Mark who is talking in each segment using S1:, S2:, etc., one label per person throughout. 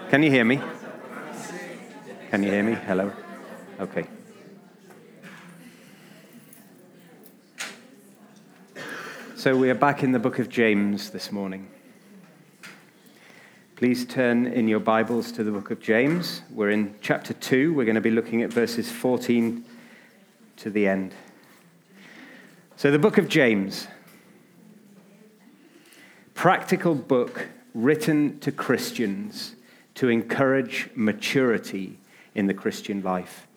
S1: Can you hear me? Can you hear me? Hello? Okay. So we are back in the book of James this morning. Please turn in your Bibles to the book of James. We're in chapter 2. We're going to be looking at verses 14 to the end. So the book of James, practical book written to Christians to encourage maturity in the Christian life.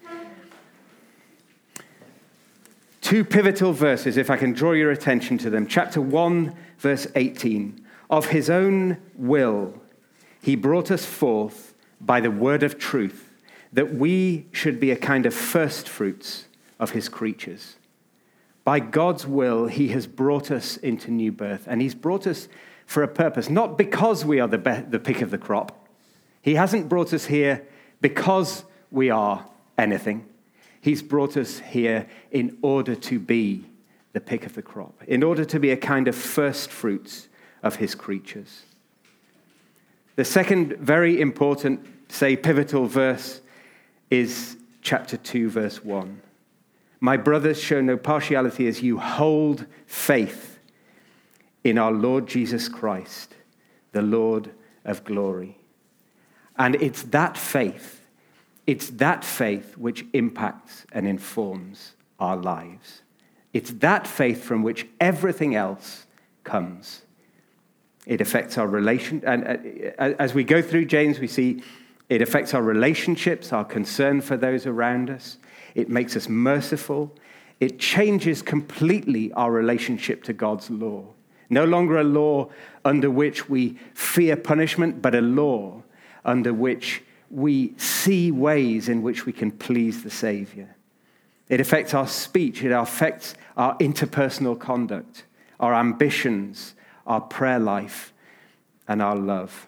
S1: Two pivotal verses, if I can draw your attention to them. Chapter 1, verse 18. Of his own will, he brought us forth by the word of truth, that we should be a kind of first fruits of his creatures. By God's will, he has brought us into new birth, and he's brought us for a purpose, not because we are the pick of the crop. He hasn't brought us here because we are anything. He's brought us here in order to be the pick of the crop, in order to be a kind of first fruits of his creatures. The second very important, pivotal verse is chapter 2, verse 1. My brothers, show no partiality as you hold faith in our Lord Jesus Christ, the Lord of glory. And it's that faith which impacts and informs our lives. It's that faith from which everything else comes. It affects our relation, and as we go through James, we see it affects our relationships, our concern for those around us. It makes us merciful. It changes completely our relationship to God's law. No longer a law under which we fear punishment, but a law under which we see ways in which we can please the Savior. It affects our speech. It affects our interpersonal conduct, our ambitions, our prayer life, and our love.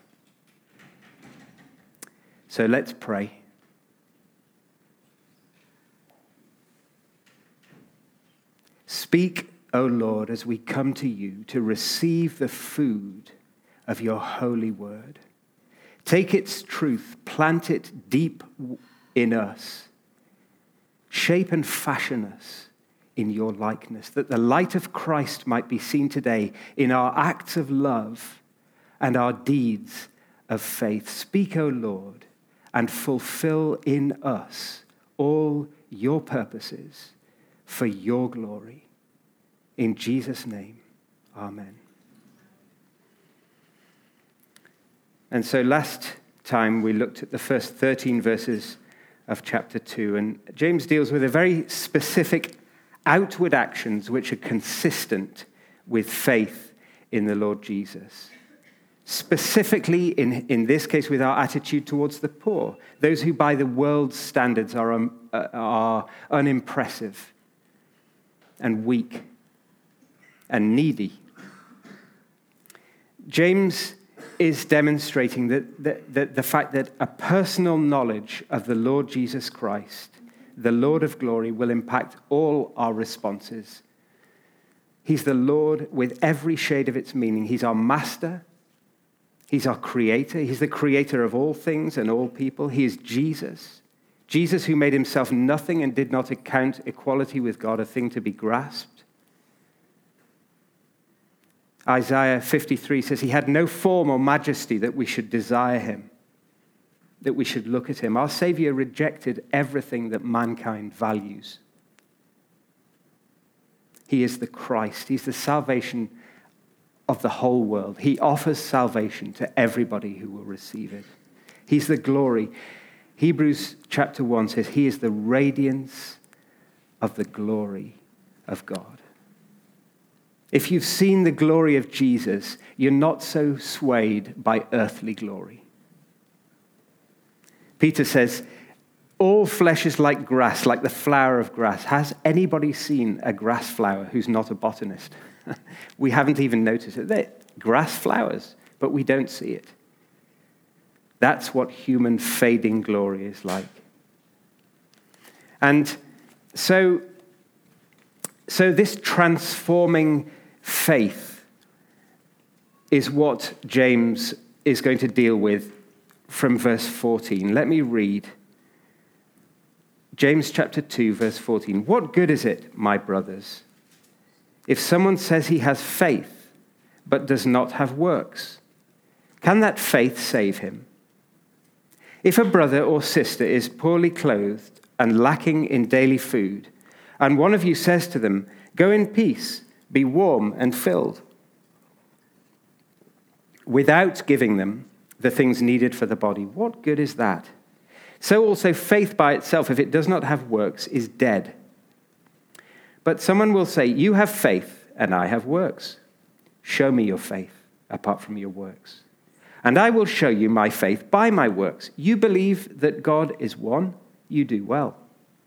S1: So let's pray. Speak, O Lord, as we come to you to receive the food of your holy word. Take its truth, plant it deep in us. Shape and fashion us in your likeness, that the light of Christ might be seen today in our acts of love and our deeds of faith. Speak, O Lord, and fulfill in us all your purposes for your glory. In Jesus' name, amen. And so last time we looked at the first 13 verses of chapter 2, and James deals with a very specific outward actions which are consistent with faith in the Lord Jesus. Specifically, in this case, with our attitude towards the poor, those who by the world's standards are unimpressive and weak and needy. James is demonstrating that the fact that a personal knowledge of the Lord Jesus Christ, the Lord of glory, will impact all our responses. He's the Lord with every shade of its meaning. He's our master. He's our creator. He's the creator of all things and all people. He is Jesus. Jesus who made himself nothing and did not account equality with God a thing to be grasped. Isaiah 53 says he had no form or majesty that we should desire him, that we should look at him. Our Savior rejected everything that mankind values. He is the Christ. He's the salvation of the whole world. He offers salvation to everybody who will receive it. He's the glory. Hebrews chapter 1 says he is the radiance of the glory of God. If you've seen the glory of Jesus, you're not so swayed by earthly glory. Peter says, all flesh is like grass, like the flower of grass. Has anybody seen a grass flower who's not a botanist? We haven't even noticed it. They're grass flowers, but we don't see it. That's what human fading glory is like. And so this transforming faith is what James is going to deal with from verse 14. Let me read James chapter 2, verse 14. What good is it, my brothers, if someone says he has faith but does not have works? Can that faith save him? If a brother or sister is poorly clothed and lacking in daily food, and one of you says to them, "Go in peace, be warm and filled," without giving them the things needed for the body, what good is that? So also faith by itself, if it does not have works, is dead. But someone will say, "You have faith, and I have works. Show me your faith apart from your works, and I will show you my faith by my works. You believe that God is one? You do well."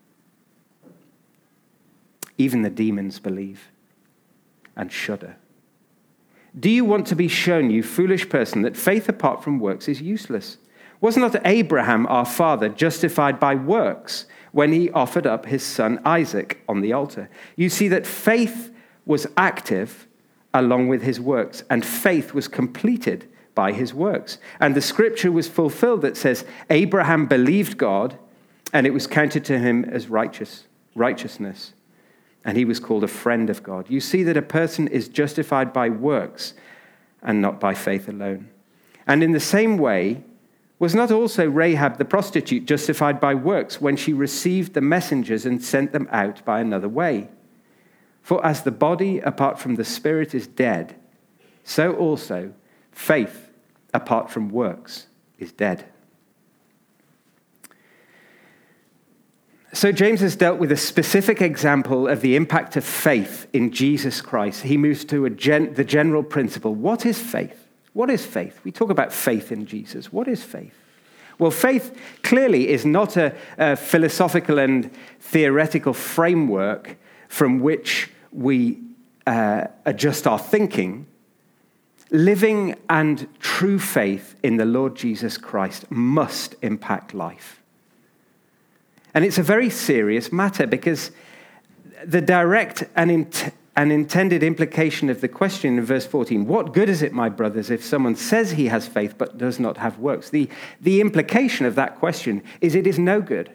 S1: Even the demons believe and shudder. Do you want to be shown, you foolish person, that faith apart from works is useless? Was not Abraham, our father, justified by works when he offered up his son Isaac on the altar? You see that faith was active along with his works, and faith was completed by his works. And the scripture was fulfilled that says, Abraham believed God, and it was counted to him as righteousness. And he was called a friend of God. You see that a person is justified by works and not by faith alone. And in the same way, was not also Rahab the prostitute justified by works when she received the messengers and sent them out by another way? For as the body apart from the spirit is dead, so also faith apart from works is dead. So James has dealt with a specific example of the impact of faith in Jesus Christ. He moves to the general principle. What is faith? What is faith? We talk about faith in Jesus. What is faith? Well, faith clearly is not a philosophical and theoretical framework from which we adjust our thinking. Living and true faith in the Lord Jesus Christ must impact life. And it's a very serious matter because the direct and intended implication of the question in verse 14, what good is it, my brothers, if someone says he has faith but does not have works? The implication of that question is it is no good.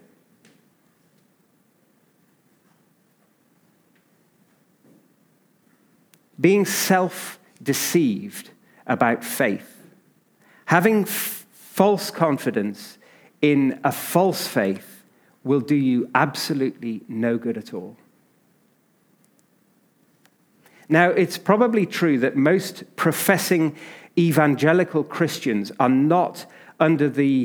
S1: Being self-deceived about faith, having false confidence in a false faith, will do you absolutely no good at all. Now, it's probably true that most professing evangelical Christians are not under the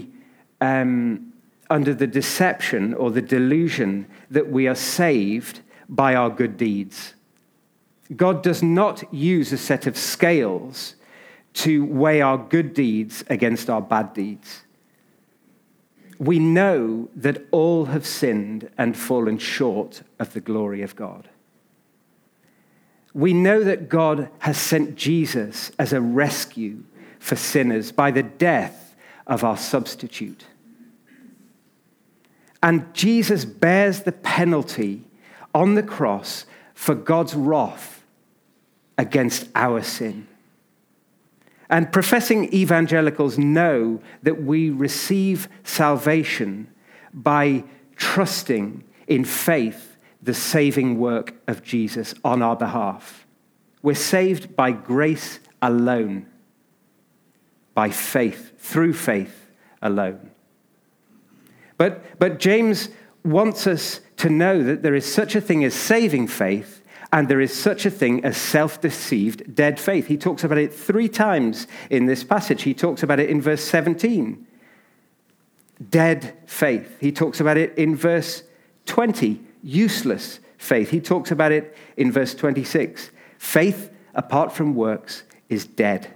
S1: deception or the delusion that we are saved by our good deeds. God does not use a set of scales to weigh our good deeds against our bad deeds. We know that all have sinned and fallen short of the glory of God. We know that God has sent Jesus as a rescue for sinners by the death of our substitute. And Jesus bears the penalty on the cross for God's wrath against our sin. And professing evangelicals know that we receive salvation by trusting in faith the saving work of Jesus on our behalf. We're saved by grace alone, by faith, through faith alone. But James wants us to know that there is such a thing as saving faith, and there is such a thing as self-deceived dead faith. He talks about it 3 times in this passage. He talks about it in verse 17. Dead faith. He talks about it in verse 20. Useless faith. He talks about it in verse 26. Faith apart from works is dead.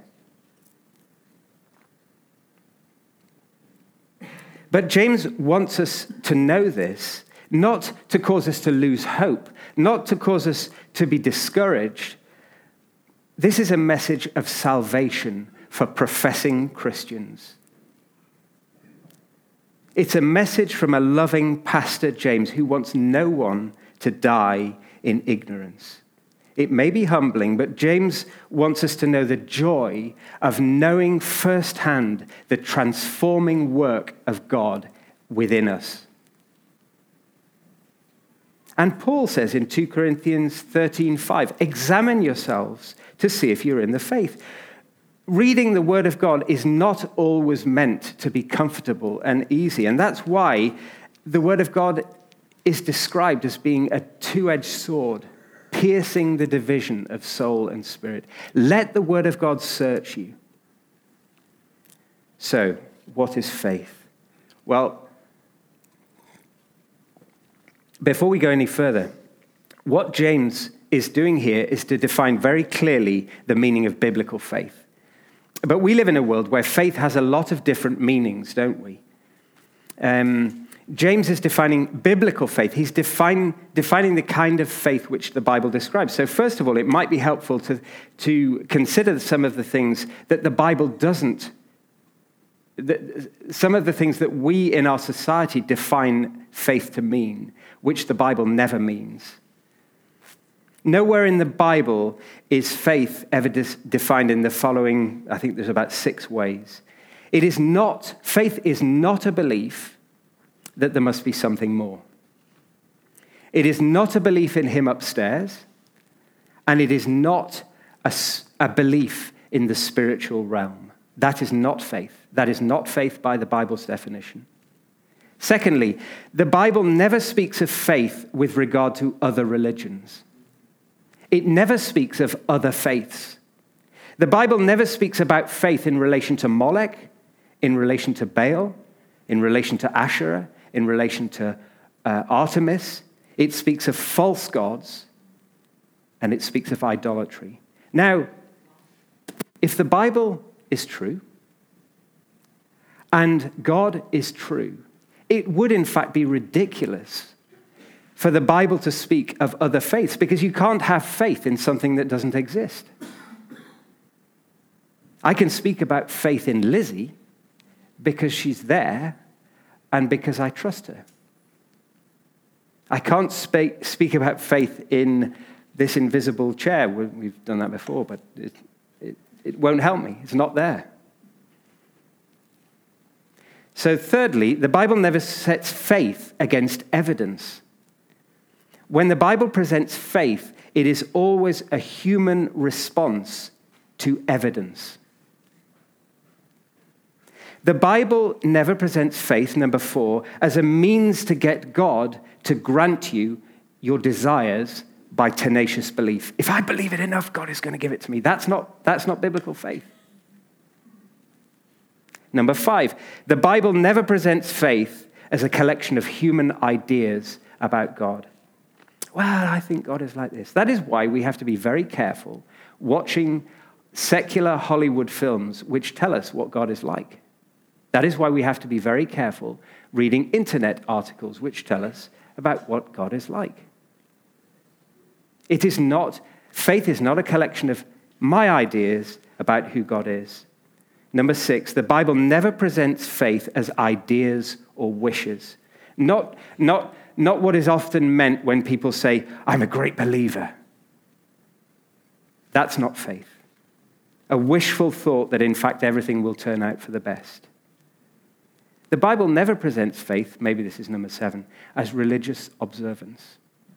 S1: But James wants us to know this, not to cause us to lose hope, not to cause us to be discouraged. This is a message of salvation for professing Christians. It's a message from a loving Pastor James who wants no one to die in ignorance. It may be humbling, but James wants us to know the joy of knowing firsthand the transforming work of God within us. And Paul says in 2 Corinthians 13:5, examine yourselves to see if you're in the faith. Reading the Word of God is not always meant to be comfortable and easy, and that's why the Word of God is described as being a two-edged sword, piercing the division of soul and spirit. Let the Word of God search you. So, what is faith? Well, before we go any further, what James is doing here is to define very clearly the meaning of biblical faith. But we live in a world where faith has a lot of different meanings, don't we? James is defining biblical faith. He's defining the kind of faith which the Bible describes. So first of all, it might be helpful to consider some of the things that the Bible doesn't, some of the things that we in our society define faith to mean, which the Bible never means. Nowhere in the Bible is faith ever defined in the following, I think there's about 6 ways. Faith is not a belief that there must be something more. It is not a belief in him upstairs, and it is not a belief in the spiritual realm. That is not faith. That is not faith by the Bible's definition. Secondly, the Bible never speaks of faith with regard to other religions. It never speaks of other faiths. The Bible never speaks about faith in relation to Molech, in relation to Baal, in relation to Asherah, in relation to Artemis. It speaks of false gods, and it speaks of idolatry. Now, if the Bible is true, and God is true, it would in fact be ridiculous for the Bible to speak of other faiths, because you can't have faith in something that doesn't exist. I can speak about faith in Lizzie because she's there and because I trust her. I can't speak about faith in this invisible chair. We've done that before, but it won't help me. It's not there. So thirdly, the Bible never sets faith against evidence. When the Bible presents faith, it is always a human response to evidence. The Bible never presents faith, number 4, as a means to get God to grant you your desires by tenacious belief. If I believe it enough, God is going to give it to me. That's not biblical faith. Number 5, the Bible never presents faith as a collection of human ideas about God. Well, I think God is like this. That is why we have to be very careful watching secular Hollywood films which tell us what God is like. That is why we have to be very careful reading internet articles which tell us about what God is like. Faith is not a collection of my ideas about who God is. Number 6, the Bible never presents faith as ideas or wishes. Not what is often meant when people say, I'm a great believer. That's not faith. A wishful thought that in fact everything will turn out for the best. The Bible never presents faith, maybe this is number 7, as religious observance.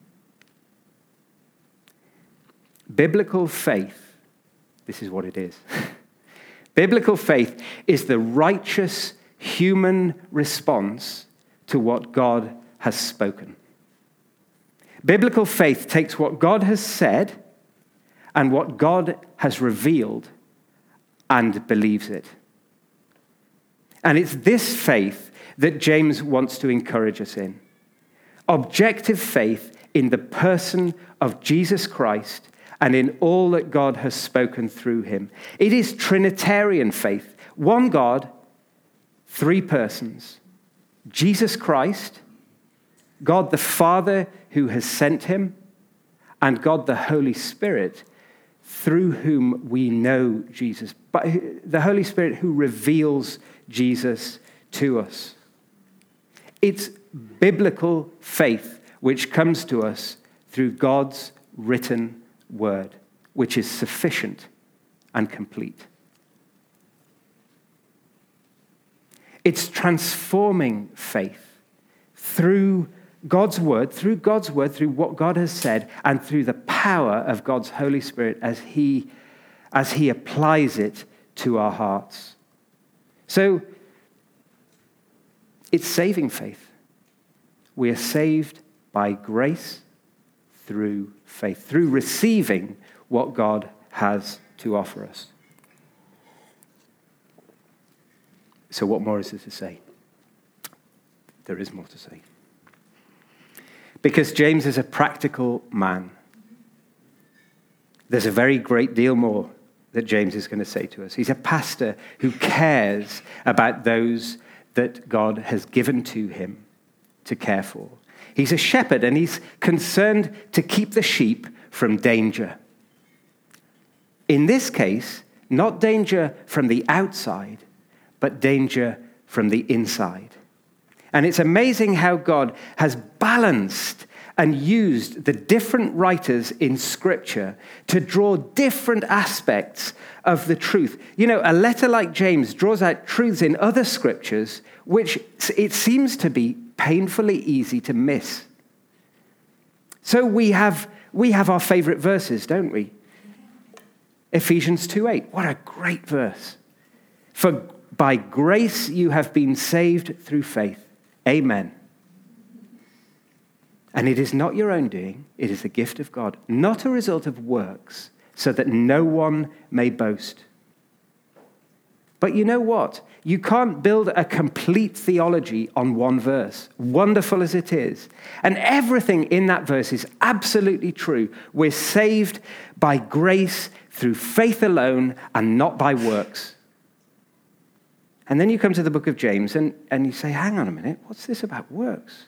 S1: Biblical faith, this is what it is. Biblical faith is the righteous human response to what God has spoken. Biblical faith takes what God has said and what God has revealed and believes it. And it's this faith that James wants to encourage us in. Objective faith in the person of Jesus Christ and in all that God has spoken through him. It is Trinitarian faith. One God, 3 persons. Jesus Christ, God the Father who has sent him, and God the Holy Spirit through whom we know Jesus. But the Holy Spirit who reveals Jesus to us. It's biblical faith which comes to us through God's written word, which is sufficient and complete. It's transforming faith through God's word, through what God has said, and through the power of God's Holy Spirit as he applies it to our hearts. So it's saving faith. We are saved by grace through faith, through receiving what God has to offer us. So what more is there to say? There is more to say. Because James is a practical man. There's a very great deal more that James is going to say to us. He's a pastor who cares about those that God has given to him to care for. He's a shepherd, and he's concerned to keep the sheep from danger. In this case, not danger from the outside, but danger from the inside. And it's amazing how God has balanced and used the different writers in Scripture to draw different aspects of the truth. You know, a letter like James draws out truths in other Scriptures which it seems to be painfully easy to miss. So we have our favorite verses, don't we? Ephesians 2:8. What a great verse. For by grace you have been saved through faith. Amen. And it is not your own doing, it is the gift of God, not a result of works, so that no one may boast. But you know what? You can't build a complete theology on one verse, wonderful as it is. And everything in that verse is absolutely true. We're saved by grace through faith alone and not by works. And then you come to the book of James and you say, hang on a minute, what's this about works?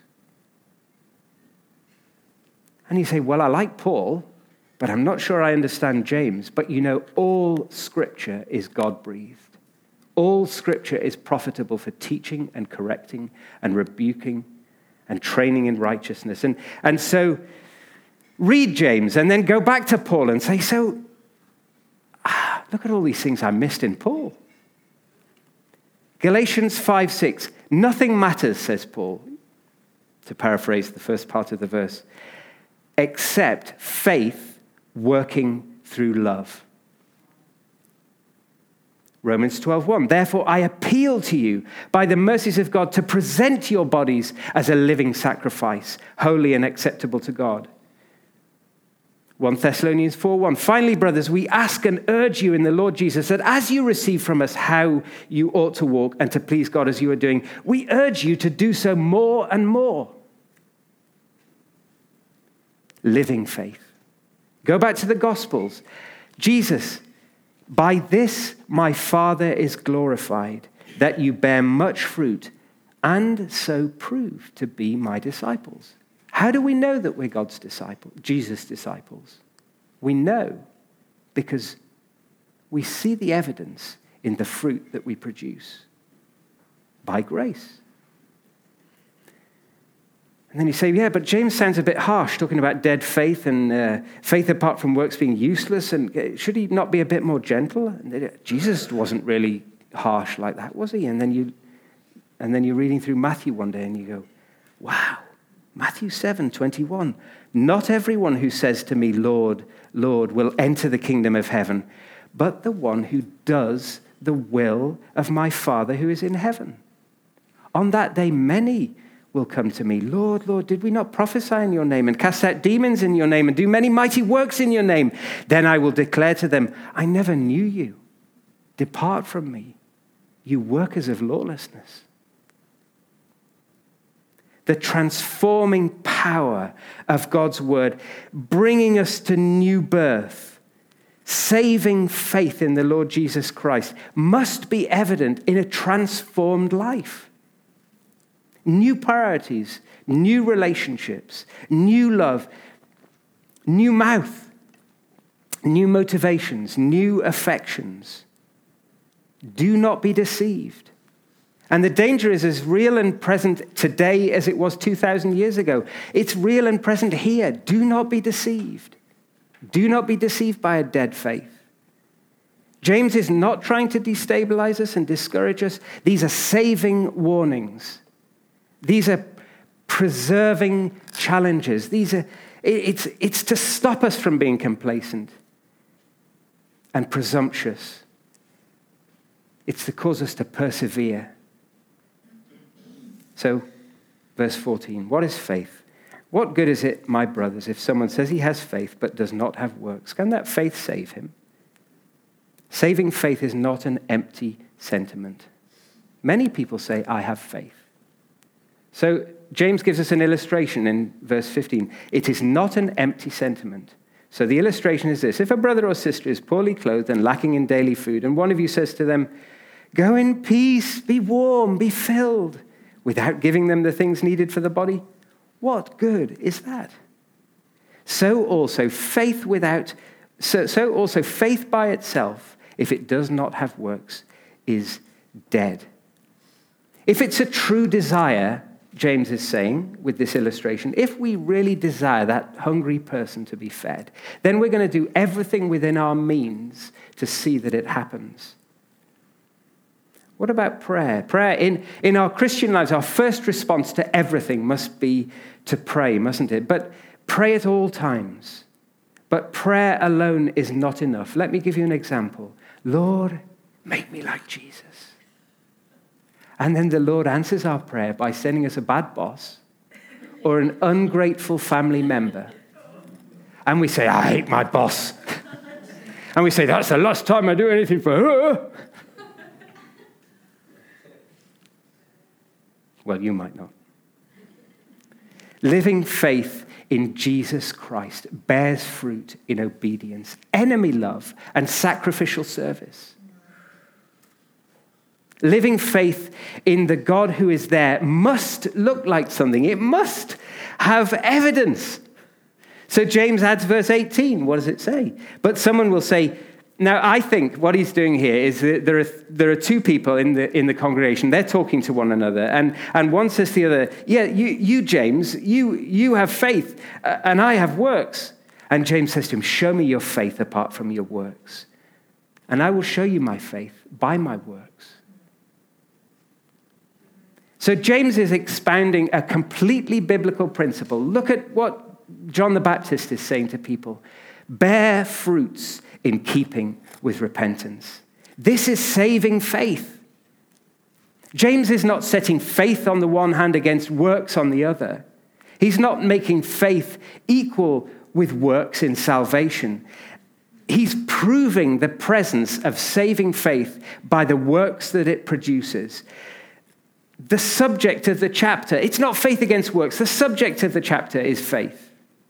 S1: And you say, well, I like Paul, but I'm not sure I understand James. But you know, all Scripture is God-breathed. All Scripture is profitable for teaching and correcting and rebuking and training in righteousness. And so read James and then go back to Paul and say, look at all these things I missed in Paul. Galatians 5:6, nothing matters, says Paul, to paraphrase the first part of the verse, except faith working through love. Romans 12:1, therefore I appeal to you by the mercies of God to present your bodies as a living sacrifice, holy and acceptable to God. 1 Thessalonians 4:1, finally, brothers, we ask and urge you in the Lord Jesus that as you receive from us how you ought to walk and to please God as you are doing, we urge you to do so more and more. Living faith. Go back to the Gospels. Jesus, by this my Father is glorified, that you bear much fruit and so prove to be my disciples. How do we know that we're God's disciples, Jesus' disciples? We know because we see the evidence in the fruit that we produce by grace. And then you say, yeah, but James sounds a bit harsh, talking about dead faith and faith apart from works being useless. And should he not be a bit more gentle? Jesus wasn't really harsh like that, was he? And then you're reading through Matthew one day and you go, wow, Matthew 7:21. Not everyone who says to me, Lord, Lord, will enter the kingdom of heaven, but the one who does the will of my Father who is in heaven. On that day, many will come to me, Lord, Lord, did we not prophesy in your name and cast out demons in your name and do many mighty works in your name? Then I will declare to them, I never knew you. Depart from me, you workers of lawlessness. The transforming power of God's word, bringing us to new birth, saving faith in the Lord Jesus Christ, must be evident in a transformed life. New priorities, new relationships, new love, new mouth, new motivations, new affections. Do not be deceived. And the danger is as real and present today as it was 2,000 years ago. It's real and present here. Do not be deceived. Do not be deceived by a dead faith. James is not trying to destabilize us and discourage us. These are saving warnings. These are preserving challenges. It's to stop us from being complacent and presumptuous. It's to cause us to persevere. So, verse 14, what is faith? What good is it, my brothers, if someone says he has faith but does not have works? Can that faith save him? Saving faith is not an empty sentiment. Many people say, I have faith. So James gives us an illustration in verse 15. It is not an empty sentiment. So the illustration is this. If a brother or sister is poorly clothed and lacking in daily food, and one of you says to them, go in peace, be warm, be filled, without giving them the things needed for the body, what good is that? So also faith by itself, if it does not have works, is dead. If it's a true desire, James is saying with this illustration, if we really desire that hungry person to be fed, then we're going to do everything within our means to see that it happens. What about prayer? Prayer in our Christian lives, our first response to everything must be to pray, mustn't it? But pray at all times. But prayer alone is not enough. Let me give you an example. Lord, make me like Jesus. And then the Lord answers our prayer by sending us a bad boss or an ungrateful family member. And we say, I hate my boss. And we say, that's the last time I do anything for her. Well, you might not. Living faith in Jesus Christ bears fruit in obedience, enemy love, and sacrificial service. Living faith in the God who is there must look like something. It must have evidence. So James adds verse 18. What does it say? But someone will say, now I think what he's doing here is that there are two people in the congregation. They're talking to one another. And one says to the other, yeah, you James, you have faith and I have works. And James says to him, show me your faith apart from your works. And I will show you my faith by my works. So James is expounding a completely biblical principle. Look at what John the Baptist is saying to people. Bear fruits in keeping with repentance. This is saving faith. James is not setting faith on the one hand against works on the other. He's not making faith equal with works in salvation. He's proving the presence of saving faith by the works that it produces. The subject of the chapter, it's not faith against works. The subject of the chapter is faith.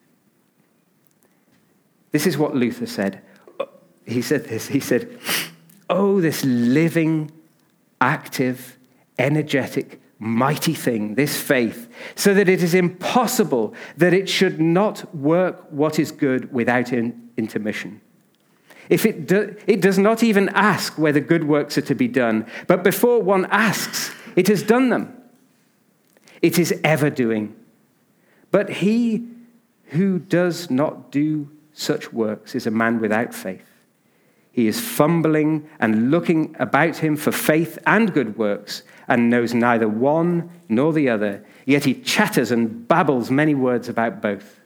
S1: This is what Luther said. He said this. He said, oh, this living, active, energetic, mighty thing, this faith, so that it is impossible that it should not work what is good without intermission. If it does not even ask whether good works are to be done, but before one asks, it has done them. It is ever doing. But he who does not do such works is a man without faith. He is fumbling and looking about him for faith and good works and knows neither one nor the other. Yet he chatters and babbles many words about both.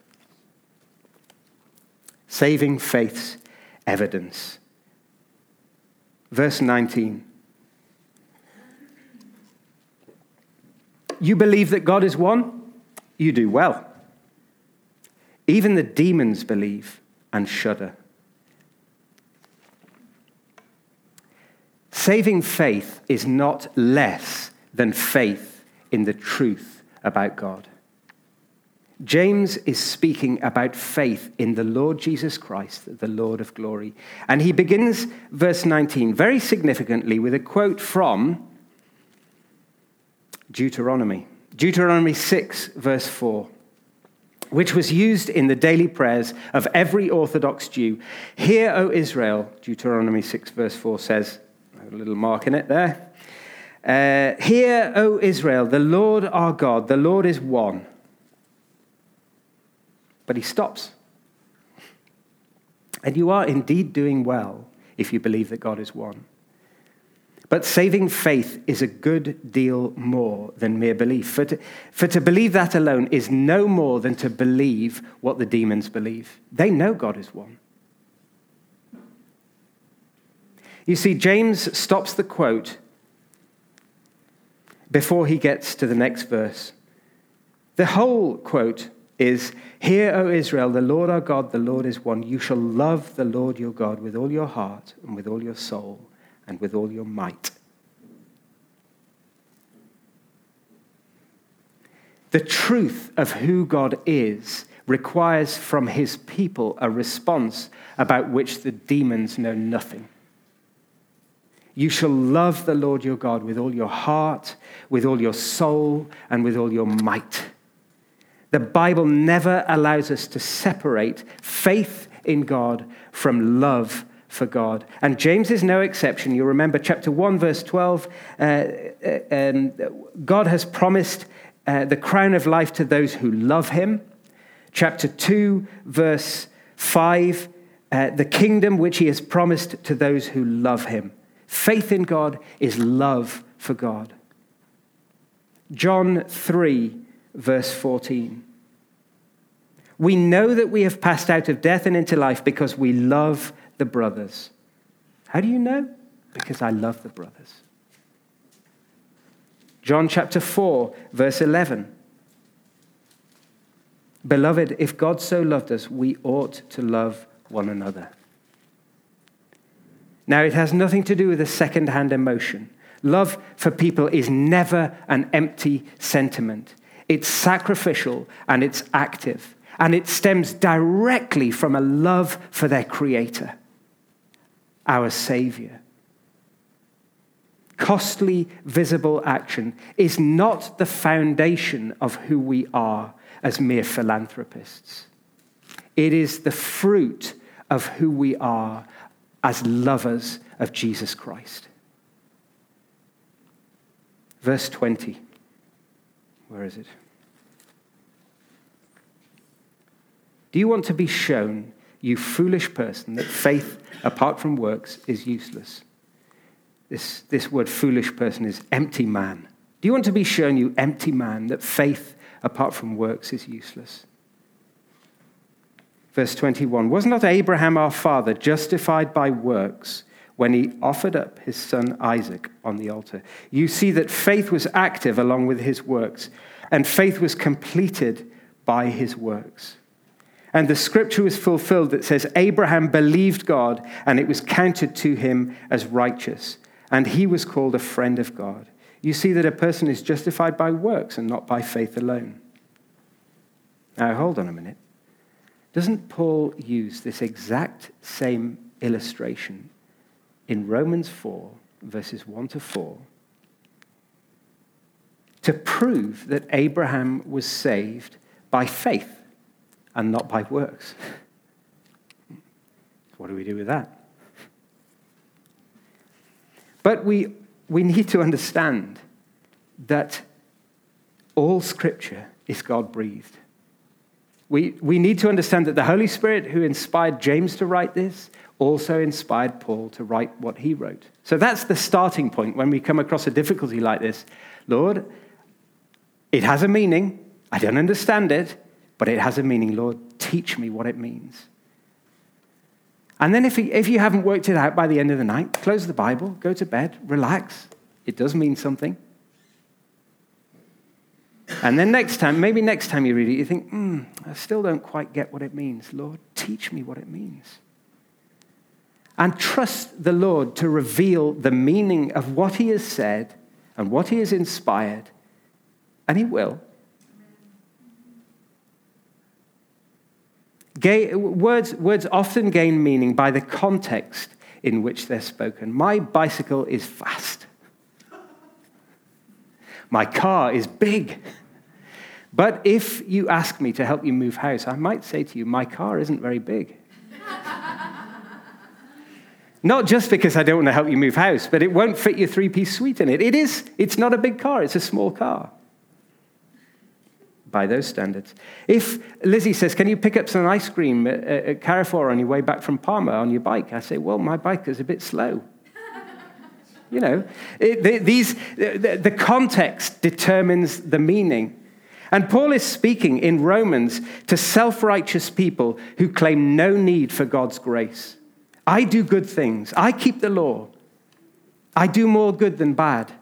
S1: Saving faith's evidence. Verse 19. You believe that God is one? You do well. Even the demons believe and shudder. Saving faith is not less than faith in the truth about God. James is speaking about faith in the Lord Jesus Christ, the Lord of glory. And he begins verse 19 very significantly with a quote from Deuteronomy 6, verse 4, which was used in the daily prayers of every Orthodox Jew. Hear, O Israel, Deuteronomy 6, verse 4 says, I have a little mark in it there. Hear, O Israel, the Lord our God, the Lord is one. But he stops. And you are indeed doing well if you believe that God is one. But saving faith is a good deal more than mere belief. For to believe that alone is no more than to believe what the demons believe. They know God is one. You see, James stops the quote before he gets to the next verse. The whole quote is, "Hear, O Israel, the Lord our God, the Lord is one. You shall love the Lord your God with all your heart and with all your soul and with all your might." The truth of who God is requires from his people a response about which the demons know nothing. You shall love the Lord your God with all your heart, with all your soul, and with all your might. The Bible never allows us to separate faith in God from love for God. And James is no exception. You remember chapter 1, verse 12. God has promised the crown of life to those who love him. Chapter 2, verse 5, the kingdom which he has promised to those who love him. Faith in God is love for God. John 3, verse 14. We know that we have passed out of death and into life because we love the brothers. How do you know? Because I love the brothers. John chapter 4, verse 11. Beloved, if God so loved us, we ought to love one another. Now, it has nothing to do with a second-hand emotion. Love for people is never an empty sentiment. It's sacrificial and it's active. And it stems directly from a love for their Creator, our Savior. Costly, visible action is not the foundation of who we are as mere philanthropists. It is the fruit of who we are as lovers of Jesus Christ. Verse 20. Where is it? Do you want to be shown, you foolish person, that faith apart from works is useless? This word foolish person is empty man. Do you want to be shown, you empty man, that faith apart from works is useless? Verse 21, was not Abraham our father justified by works when he offered up his son Isaac on the altar? You see that faith was active along with his works, and faith was completed by his works. And the scripture was fulfilled that says, Abraham believed God, and it was counted to him as righteous, and he was called a friend of God. You see that a person is justified by works and not by faith alone. Now, hold on a minute. Doesn't Paul use this exact same illustration in Romans 4, verses 1 to 4, to prove that Abraham was saved by faith and not by works? What do we do with that? But we need to understand that all Scripture is God-breathed. We need to understand that the Holy Spirit who inspired James to write this also inspired Paul to write what he wrote. So that's the starting point when we come across a difficulty like this. Lord, it has a meaning. I don't understand it, but it has a meaning. Lord, teach me what it means. And then if you haven't worked it out by the end of the night, close the Bible, go to bed, relax. It does mean something. And then maybe next time you read it, you think, I still don't quite get what it means. Lord, teach me what it means. And trust the Lord to reveal the meaning of what he has said and what he has inspired. And he will. Words often gain meaning by the context in which they're spoken. My bicycle is fast. My car is big. But if you ask me to help you move house, I might say to you, my car isn't very big. Not just because I don't want to help you move house, but it won't fit your three-piece suite in it. It's not a big car, it's a small car. by those standards. If Lizzie says, can you pick up some ice cream at Carrefour on your way back from Parma on your bike? I say, well, my bike is a bit slow. You know, the context determines the meaning. And Paul is speaking in Romans to self-righteous people who claim no need for God's grace. I do good things. I keep the law. I do more good than bad.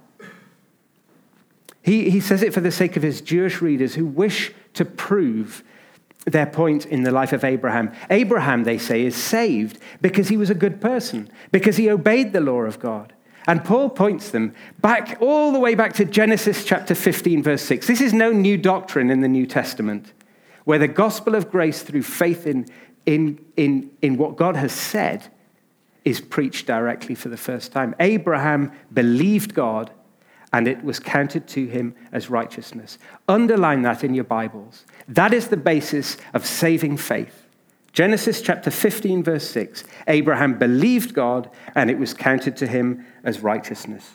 S1: He says it for the sake of his Jewish readers who wish to prove their point in the life of Abraham. Abraham, they say, is saved because he was a good person, because he obeyed the law of God. And Paul points them back, all the way back to Genesis chapter 15, verse 6. This is no new doctrine in the New Testament, where the gospel of grace through faith in what God has said is preached directly for the first time. Abraham believed God, and it was counted to him as righteousness. Underline that in your Bibles. That is the basis of saving faith. Genesis chapter 15, verse 6. Abraham believed God, and it was counted to him as righteousness.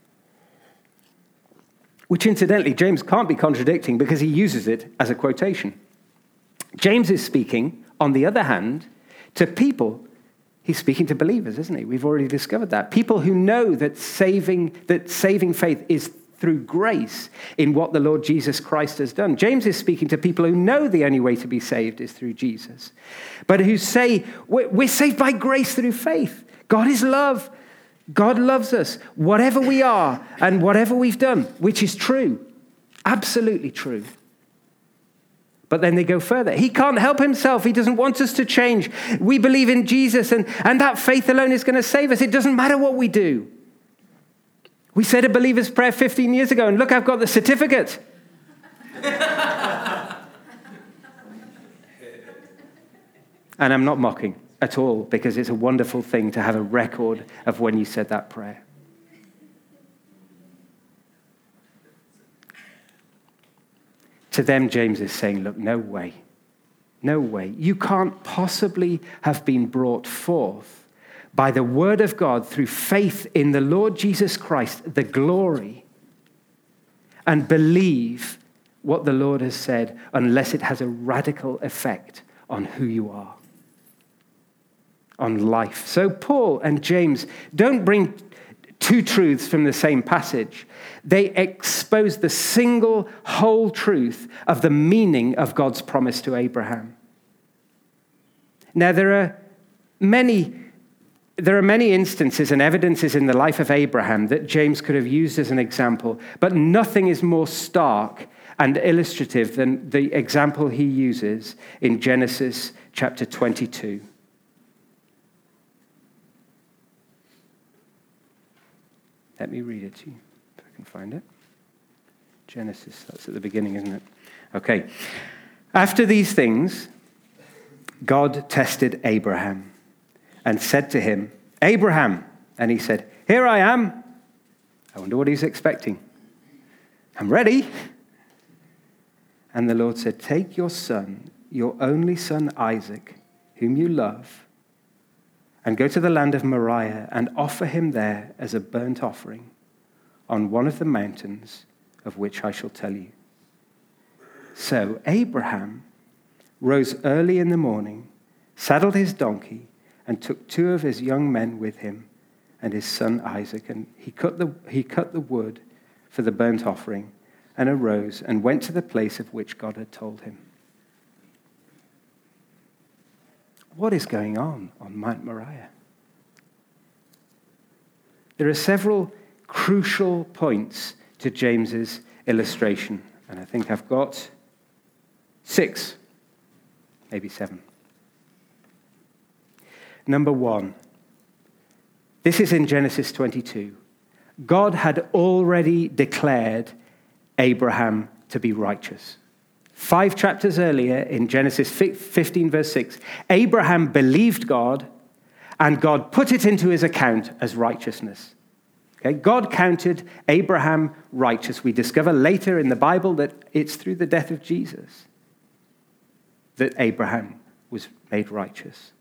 S1: Which, incidentally, James can't be contradicting because he uses it as a quotation. James is speaking, on the other hand, to people. He's speaking to believers, isn't he? We've already discovered that. People who know that saving faith is through grace in what the Lord Jesus Christ has done. James is speaking to people who know the only way to be saved is through Jesus, but who say, we're saved by grace through faith. God is love. God loves us, whatever we are and whatever we've done, which is true, absolutely true. But then they go further. He can't help himself. He doesn't want us to change. We believe in Jesus, and that faith alone is going to save us. It doesn't matter what we do. We said a believer's prayer 15 years ago, and look, I've got the certificate. And I'm not mocking at all, because it's a wonderful thing to have a record of when you said that prayer. To them, James is saying, look, no way. No way. You can't possibly have been brought forth by the word of God through faith in the Lord Jesus Christ, the glory, and believe what the Lord has said unless it has a radical effect on who you are, on life. So Paul and James don't bring two truths from the same passage. They expose the single whole truth of the meaning of God's promise to Abraham. Now, there are many instances and evidences in the life of Abraham that James could have used as an example, but nothing is more stark and illustrative than the example he uses in Genesis chapter 22. Let me read it to you, if I can find it. Genesis, that's at the beginning, isn't it? Okay. After these things, God tested Abraham and said to him, Abraham. And he said, here I am. I wonder what he's expecting. I'm ready. And the Lord said, take your son, your only son Isaac, whom you love, and go to the land of Moriah and offer him there as a burnt offering on one of the mountains of which I shall tell you. So Abraham rose early in the morning, saddled his donkey, and took 2 of his young men with him and his son Isaac. And he cut the wood for the burnt offering and arose and went to the place of which God had told him. What is going on Mount Moriah? There are several crucial points to James's illustration, and I think I've got 6, maybe 7. Number 1, this is in Genesis 22. God had already declared Abraham to be righteous. 5 chapters earlier, in Genesis 15, verse 6, Abraham believed God, and God put it into his account as righteousness. Okay? God counted Abraham righteous. We discover later in the Bible that it's through the death of Jesus that Abraham was made righteous.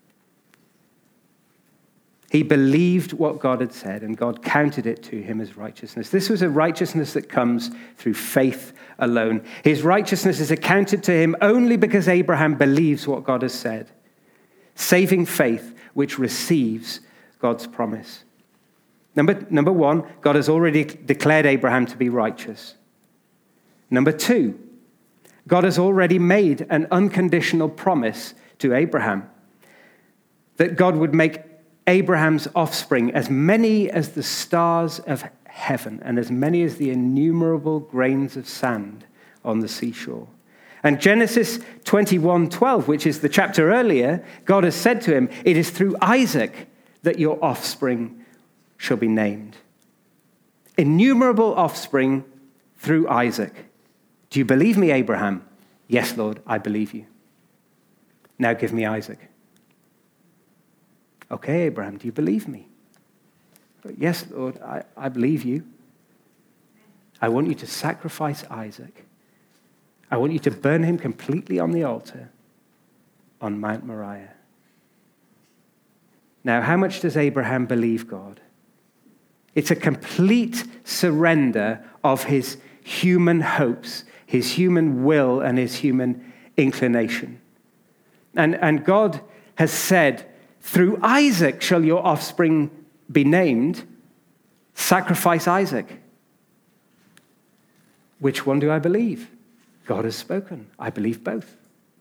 S1: He believed what God had said, and God counted it to him as righteousness. This was a righteousness that comes through faith alone. His righteousness is accounted to him only because Abraham believes what God has said. Saving faith which receives God's promise. Number one, God has already declared Abraham to be righteous. Number two, God has already made an unconditional promise to Abraham that God would make Abraham's offspring as many as the stars of heaven and as many as the innumerable grains of sand on the seashore. And Genesis 21:12, which is the chapter earlier, God has said to him, "It is through Isaac that your offspring shall be named." Innumerable offspring through Isaac. Do you believe me, Abraham? Yes, Lord, I believe you. Now give me Isaac. Okay, Abraham, do you believe me? Yes, Lord, I believe you. I want you to sacrifice Isaac. I want you to burn him completely on the altar on Mount Moriah. Now, how much does Abraham believe God? It's a complete surrender of his human hopes, his human will, and his human inclination. And God has said, through Isaac shall your offspring be named. Sacrifice Isaac. Which one do I believe? God has spoken. I believe both.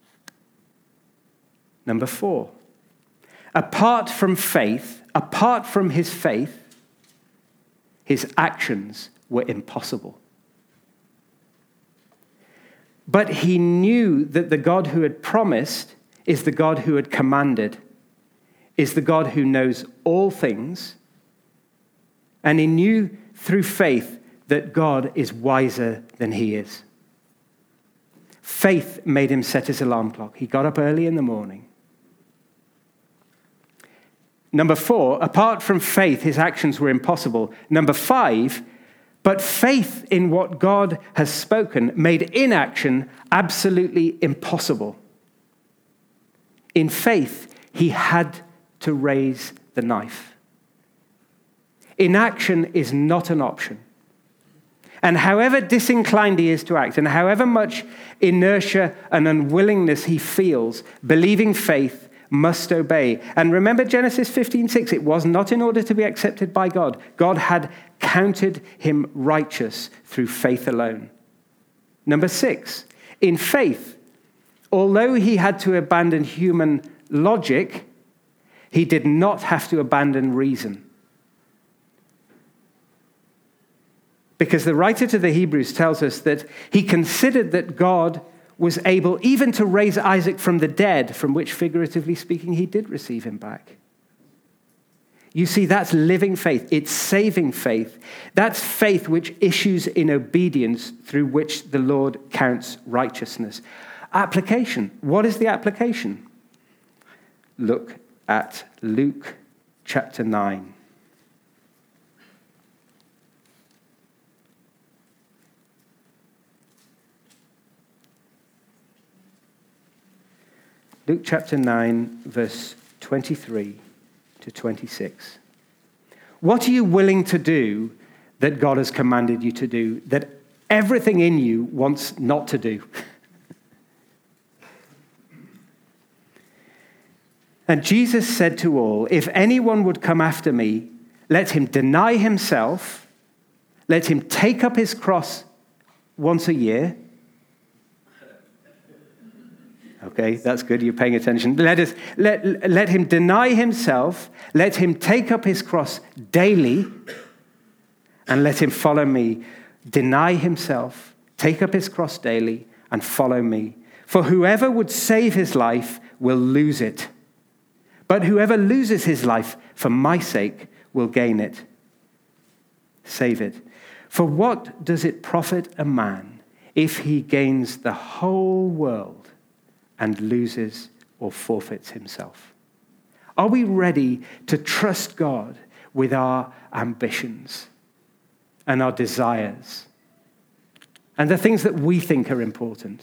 S1: Number 4. Apart from his faith, his actions were impossible. But he knew that the God who had promised is the God who had commanded, is the God who knows all things, and he knew through faith that God is wiser than he is. Faith made him set his alarm clock. He got up early in the morning. Number 4, apart from faith, his actions were impossible. Number 5, but faith in what God has spoken made inaction absolutely impossible. In faith, he had to raise the knife. Inaction is not an option. And however disinclined he is to act, and however much inertia and unwillingness he feels, believing faith must obey. And remember Genesis 15:6, it was not in order to be accepted by God. God had counted him righteous through faith alone. Number 6, in faith, although he had to abandon human logic, he did not have to abandon reason. Because the writer to the Hebrews tells us that he considered that God was able even to raise Isaac from the dead, from which, figuratively speaking, he did receive him back. You see, that's living faith. It's saving faith. That's faith which issues in obedience, through which the Lord counts righteousness. Application. What is the application? Look at Luke chapter 9. Luke chapter 9, verse 23 to 26. What are you willing to do that God has commanded you to do, that everything in you wants not to do? And Jesus said to all, if anyone would come after me, let him deny himself, let him take up his cross once a year. Okay, that's good. You're paying attention. Let him deny himself. Let him take up his cross daily, and let him follow me. Deny himself, take up his cross daily, and follow me. For whoever would save his life will lose it. But whoever loses his life for my sake will gain it. Save it. For what does it profit a man if he gains the whole world and loses or forfeits himself? Are we ready to trust God with our ambitions and our desires and the things that we think are important?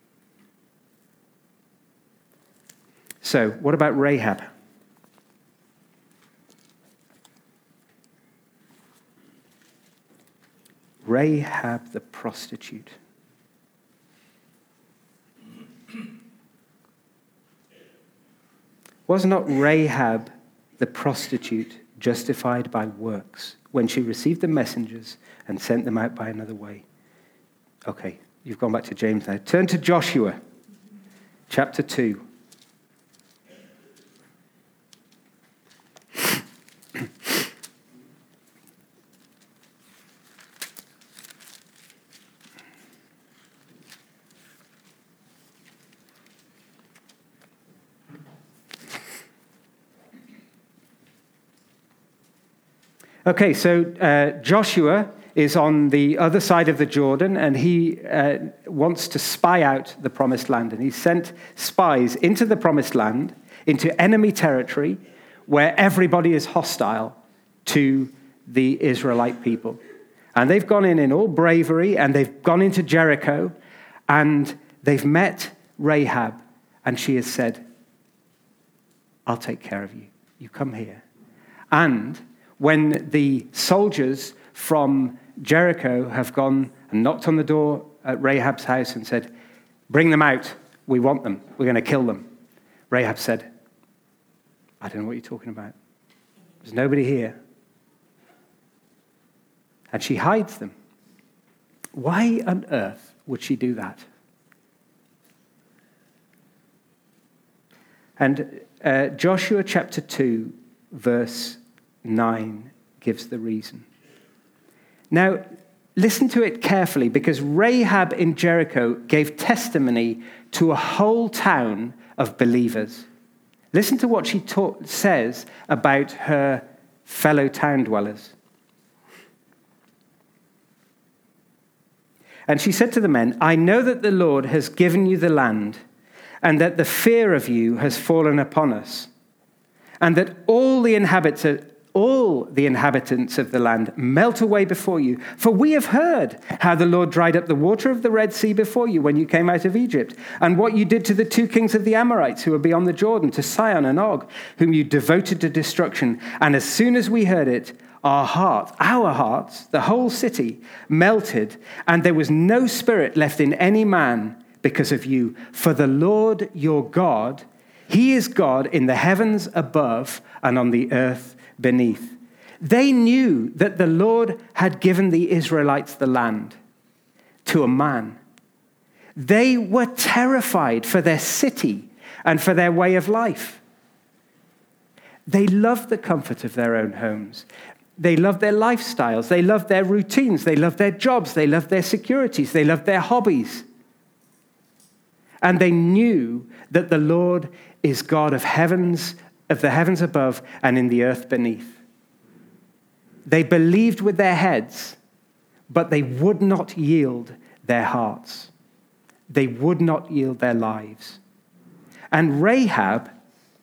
S1: So, what about Rahab? Rahab the prostitute. Was not Rahab the prostitute justified by works when she received the messengers and sent them out by another way? Okay, you've gone back to James now. Turn to Joshua, chapter 2. Okay, so Joshua is on the other side of the Jordan, and he wants to spy out the promised land. And he sent spies into the promised land, into enemy territory, where everybody is hostile to the Israelite people. And they've gone in all bravery, and they've gone into Jericho, and they've met Rahab, and she has said, I'll take care of you. You come here. And when the soldiers from Jericho have gone and knocked on the door at Rahab's house and said, bring them out, we want them, we're going to kill them. Rahab said, I don't know what you're talking about. There's nobody here. And she hides them. Why on earth would she do that? And Joshua chapter 2, verse 9 gives the reason. Now, listen to it carefully, because Rahab in Jericho gave testimony to a whole town of believers. Listen to what she says about her fellow town dwellers. And she said to the men, I know that the Lord has given you the land, and that the fear of you has fallen upon us, and that all the inhabitants of the land melt away before you. For we have heard how the Lord dried up the water of the Red Sea before you when you came out of Egypt, and what you did to the 2 kings of the Amorites who were beyond the Jordan, to Sihon and Og, whom you devoted to destruction. And as soon as we heard it, our hearts, the whole city, melted, and there was no spirit left in any man because of you. For the Lord your God, he is God in the heavens above and on the earth beneath. They knew that the Lord had given the Israelites the land to a man. They were terrified for their city and for their way of life. They loved the comfort of their own homes. They loved their lifestyles. They loved their routines. They loved their jobs. They loved their securities. They loved their hobbies. And they knew that the Lord is God of the heavens above and in the earth beneath. They believed with their heads, but they would not yield their hearts. They would not yield their lives. And Rahab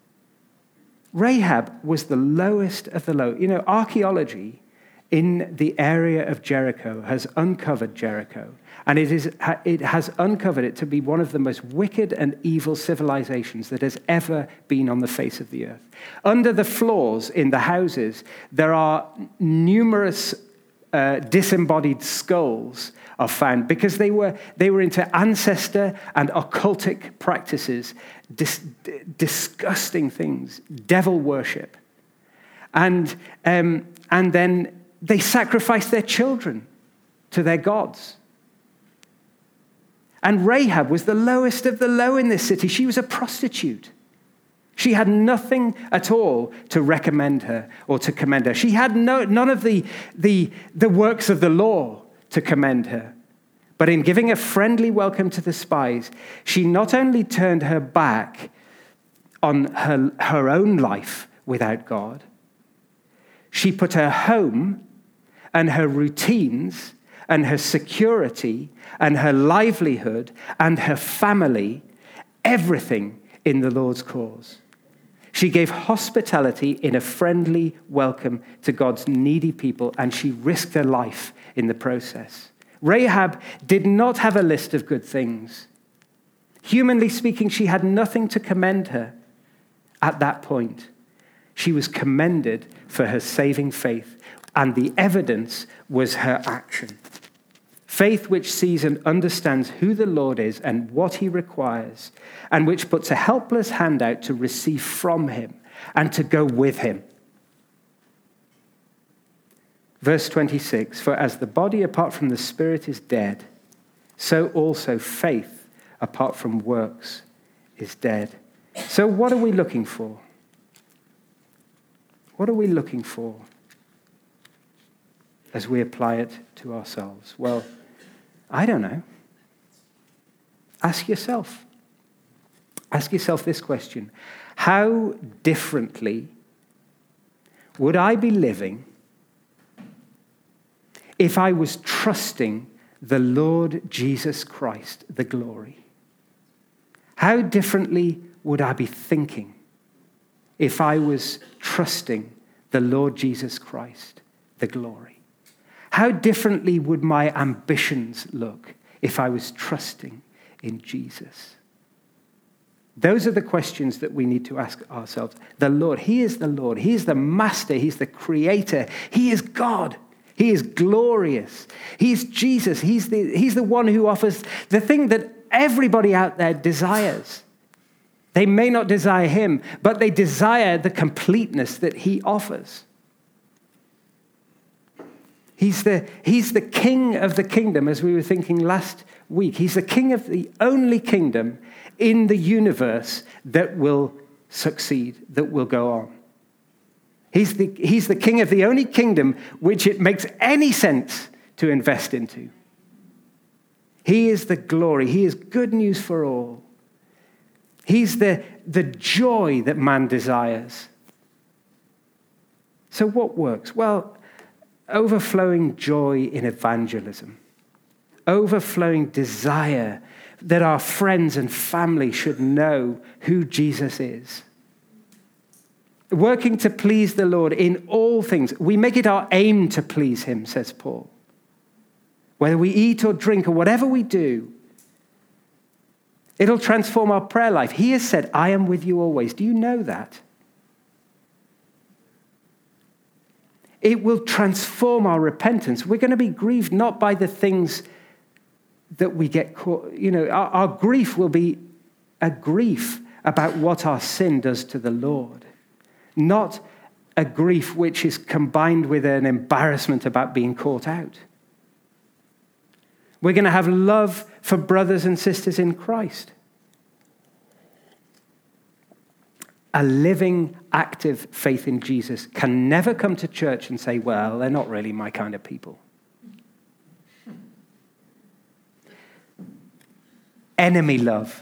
S1: was the lowest of the low. You know, archaeology in the area of Jericho has uncovered Jericho. And it has uncovered it to be one of the most wicked and evil civilizations that has ever been on the face of the earth. Under the floors in the houses, there are numerous disembodied skulls are found because they were into ancestor and occultic practices, disgusting things, devil worship. And then they sacrificed their children to their gods. And Rahab was the lowest of the low in this city. She was a prostitute. She had nothing at all to recommend her or to commend her. She had none of the works of the law to commend her. But in giving a friendly welcome to the spies, she not only turned her back on her own life without God, she put her home and her routines and her security and her livelihood and her family, everything in the Lord's cause. She gave hospitality in a friendly welcome to God's needy people, and she risked her life in the process. Rahab did not have a list of good things. Humanly speaking, she had nothing to commend her at that point. She was commended for her saving faith, and the evidence was her action. Faith which sees and understands who the Lord is and what he requires, and which puts a helpless hand out to receive from him and to go with him. Verse 26, for as the body apart from the spirit is dead, so also faith apart from works is dead. So what are we looking for? What are we looking for as we apply it to ourselves? Well, I don't know. Ask yourself. Ask yourself this question. How differently would I be living if I was trusting the Lord Jesus Christ, the glory? How differently would I be thinking if I was trusting the Lord Jesus Christ, the glory? How differently would my ambitions look if I was trusting in Jesus? Those are the questions that we need to ask ourselves. The Lord, he is the Lord. He is the master. He's the creator. He is God. He is glorious. He's Jesus. He's the one who offers the thing that everybody out there desires. They may not desire him, but they desire the completeness that he offers. He's the king of the kingdom, as we were thinking last week. He's the king of the only kingdom in the universe that will succeed, that will go on. He's the king of the only kingdom which it makes any sense to invest into. He is the glory. He is good news for all. He's the joy that man desires. So what works? Well, overflowing joy in evangelism. Overflowing desire that our friends and family should know who Jesus is. Working to please the Lord in all things. We make it our aim to please him, says Paul. Whether we eat or drink or whatever we do, it'll transform our prayer life. He has said, I am with you always. Do you know that? It will transform our repentance. We're going to be grieved not by the things that we get caught. Our grief will be a grief about what our sin does to the Lord. Not a grief which is combined with an embarrassment about being caught out. We're going to have love for brothers and sisters in Christ. A living, active faith in Jesus can never come to church and say, well, they're not really my kind of people. Enemy love.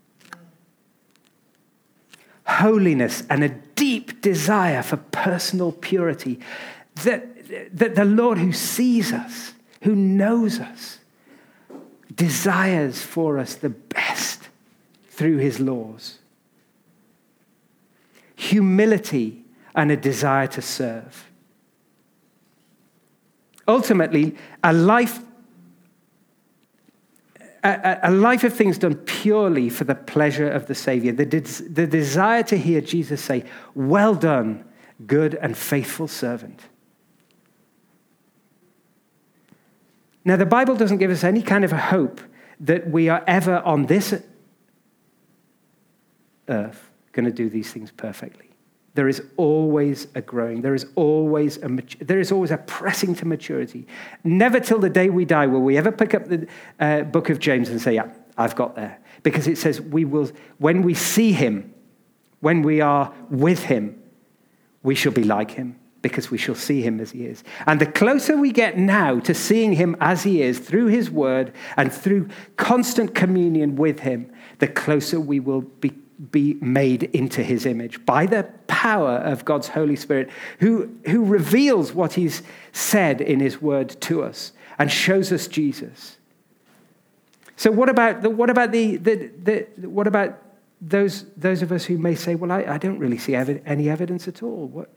S1: Holiness and a deep desire for personal purity. That the Lord who sees us, who knows us, desires for us the best through his laws. Humility and a desire to serve. Ultimately, a life of things done purely for the pleasure of the Savior. The desire to hear Jesus say, well done, good and faithful servant. Now, the Bible doesn't give us any kind of a hope that we are ever on this earth going to do these things perfectly. There is always a growing. There is always a pressing to maturity. Never till the day we die will we ever pick up the book of James and say, yeah, I've got there. Because it says we will, when we see him, when we are with him, we shall be like him, because we shall see him as he is. And the closer we get now to seeing him as he is through his word and through constant communion with him, the closer we will be made into his image by the power of God's Holy Spirit, who reveals what he's said in his word to us and shows us Jesus. So what about those of us who may say, well, I don't really see any evidence at all? What?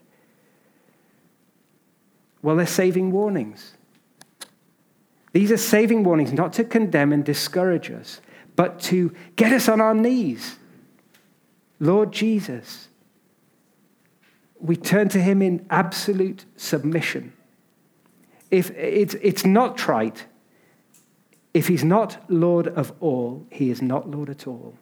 S1: Well, they're saving warnings. These are saving warnings, not to condemn and discourage us, but to get us on our knees. Lord Jesus, we turn to him in absolute submission. If it's not trite, If he's not Lord of all, he is not Lord at all.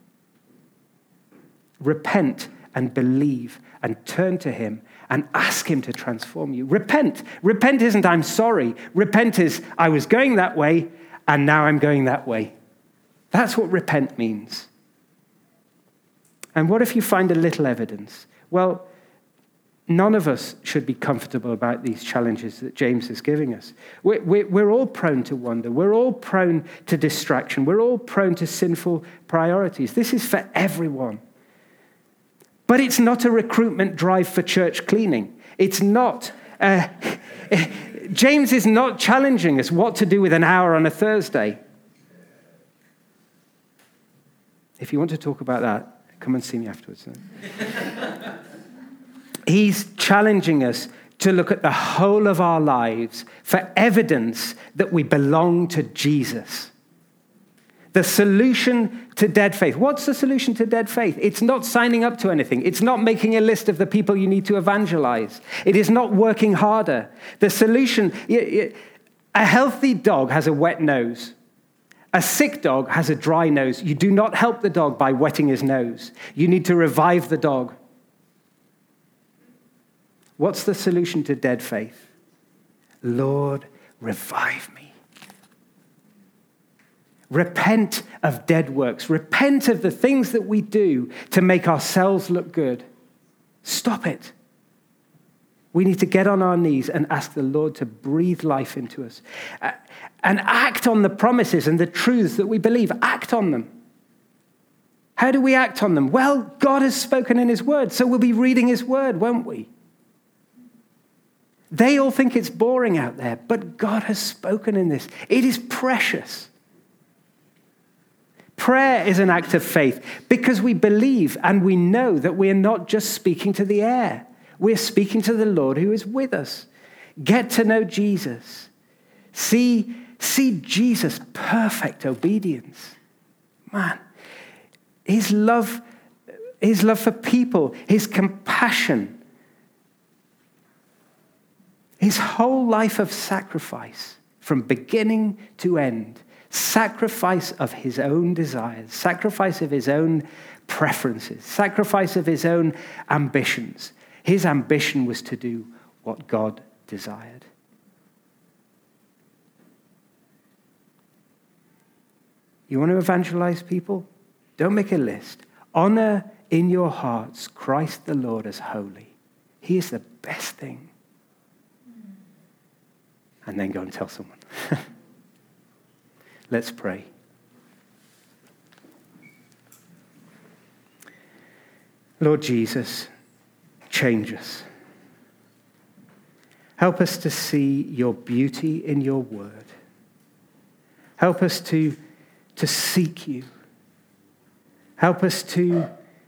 S1: Repent and believe and turn to him and ask him to transform you. Repent. Repent isn't I'm sorry. Repent is I was going that way and now I'm going that way. That's what repent means. And what if you find a little evidence? Well, none of us should be comfortable about these challenges that James is giving us. We're all prone to wander. We're all prone to distraction. We're all prone to sinful priorities. This is for everyone. But it's not a recruitment drive for church cleaning. It's not. James is not challenging us what to do with an hour on a Thursday. If you want to talk about that, come and see me afterwards. He's challenging us to look at the whole of our lives for evidence that we belong to Jesus. The solution to dead faith. What's the solution to dead faith? It's not signing up to anything. It's not making a list of the people you need to evangelize. It is not working harder. The solution, a healthy dog has a wet nose. A sick dog has a dry nose. You do not help the dog by wetting his nose. You need to revive the dog. What's the solution to dead faith? Lord, revive me. Repent of dead works. Repent of the things that we do to make ourselves look good. Stop it. We need to get on our knees and ask the Lord to breathe life into us. And act on the promises and the truths that we believe. Act on them. How do we act on them? Well, God has spoken in his word, so we'll be reading his word, won't we? They all think it's boring out there, but God has spoken in this. It is precious. Prayer is an act of faith because we believe and we know that we are not just speaking to the air. We're speaking to the Lord who is with us. Get to know Jesus. See Jesus' perfect obedience. Man, his love for people, his compassion, his whole life of sacrifice from beginning to end. Sacrifice of his own desires, sacrifice of his own preferences, sacrifice of his own ambitions. His ambition was to do what God desired. You want to evangelize people? Don't make a list. Honor in your hearts Christ the Lord as holy. He is the best thing. And then go and tell someone. Let's pray. Lord Jesus, change us. Help us to see your beauty in your word. Help us to seek you. Help us to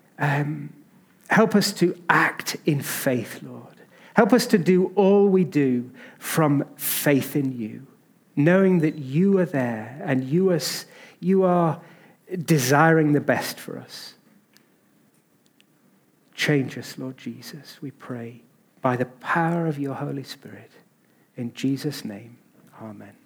S1: act in faith, Lord. Help us to do all we do from faith in you, knowing that you are there and you are desiring the best for us. Change us, Lord Jesus, we pray, by the power of your Holy Spirit. In Jesus' name, amen.